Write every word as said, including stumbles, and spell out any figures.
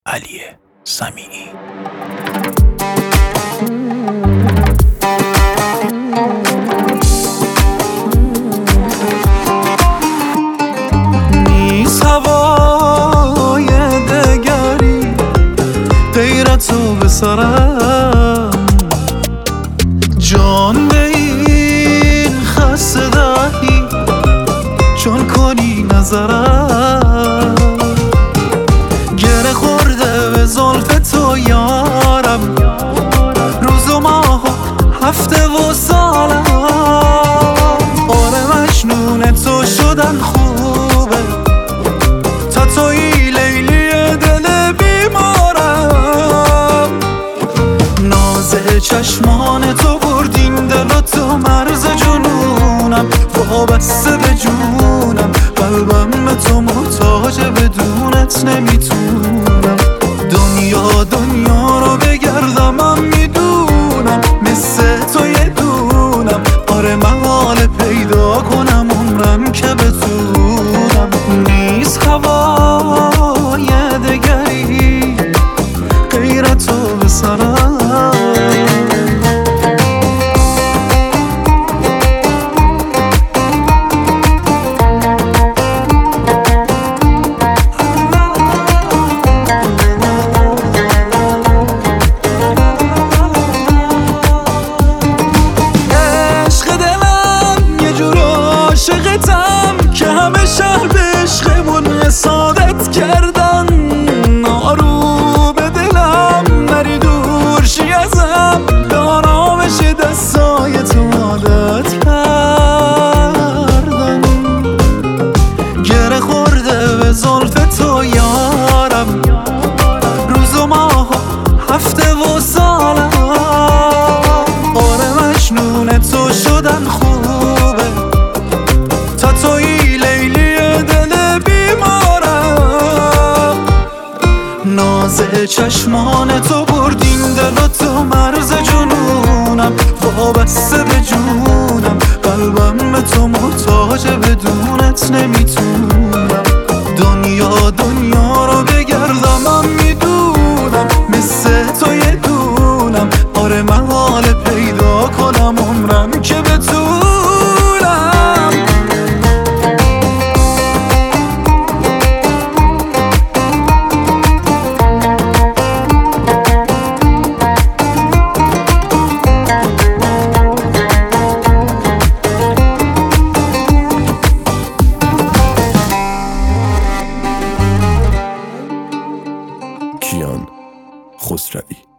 علی سمیعی. نیست هوای دگری غیر تو به سرم، جان به این خسته دهی چون کنی نظرم. گره خورده به زلف تو یارم، روز و ماه و هفته و سالم. آره مجنون تو شدن خوبه، تا توی لیلی دل بیمارم. ناز چشمان تو بردین دل و تو مرز جنونم، وابسته به جونم، قلبم به تو محتاجه، بدونت نمیتونم. دنیا دنیا رو بگردم من میدونم، مثل تو یه دونم. آره محاله پیدا کنم عمرم که بتونم. نیست هوای دگری غیر تو به سرم. عاشقتم که همه شهر به عشقمون حسادت کردن. آروم به دلم نری دور شی ازم، به آرامش دستای تو عادت کردن. گره خورده به زلف تو یارم، روز و ماه و هفته و سالم. آره مجنون تو شدن خوبه، تا توی لیلی دل بیمارم. ناز چشمان تو بردین دل و تو مرز جنونم، وابسته به جونم، قلبم به تو محتاجه، بدونت نمیتونم. دنیا دنیا رو بگردم من میدونم، مثل تو یه دونم. آره محاله پیدا کنم عمرم که بتونم. کیان خسروی.